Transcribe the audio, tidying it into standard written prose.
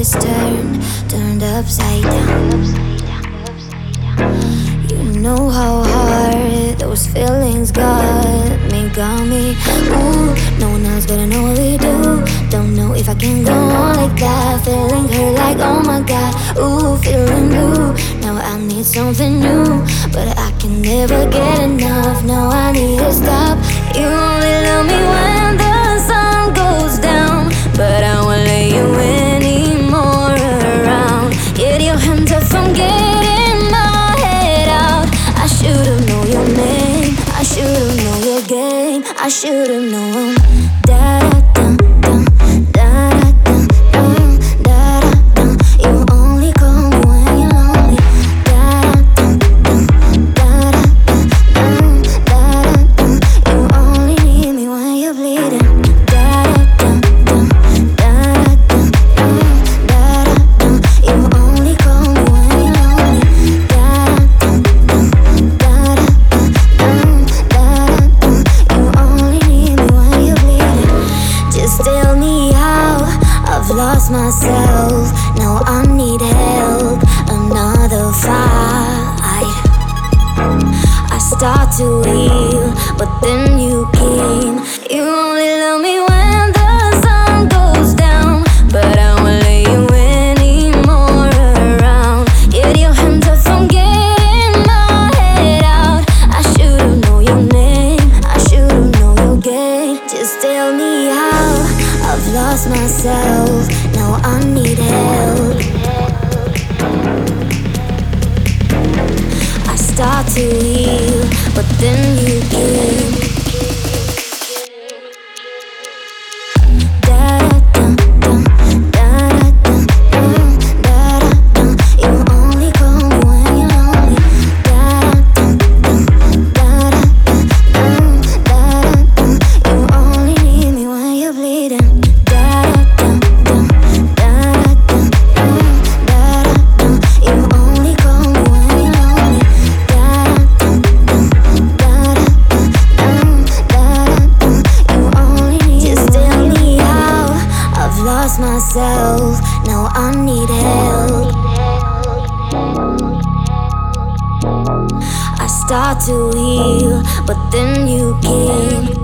is turned upside down. You know how hard those feelings got me. Ooh, no one else better know what we do. Don't know if I can go on like that. Feeling her like, oh my god. Ooh, feeling blue. Now I need something new, but I can never get enough. No, I need to stop. You only love me when the sun goes down, but I won't let you anymore around. Get your hands up from getting my head out. I should've known your name, I should've known your game, I should've known. Da da dum dum, da da dum dum, da da dum. You only call me when you're lonely. Da da dum dum, da da dum dum, da da dum. You only need me when you're bleeding. Da da dum dum, da da dum dum, da da dum. You only call me when you're lonely. Da da dum dum, da da dum dum, da da dum. You only need me when you're bleeding. Just tell me how I've lost myself. Now I need help. Another fight. I start to heal, but then you came. You only love me when the sun goes down, but I won't let you anymore around. Get your hands up from getting my head out. I should've known your name, I should've known your game. Just tell me how I've lost myself. Now I need help. I start to heal, but then you came. Da da dum dum, da da dum dum, da da dum. You only call me when you're lonely. Da da dum dum, da da dum dum, da da dum. You only need me when you're bleeding. Da da dum dum, da da dum dum, da da dum. You only call me when you're lonely. Da da dum dum, da da dum dum, da da dum. You only need. Just tell me how I've lost myself. Now I need help. I start to heal, but then you came.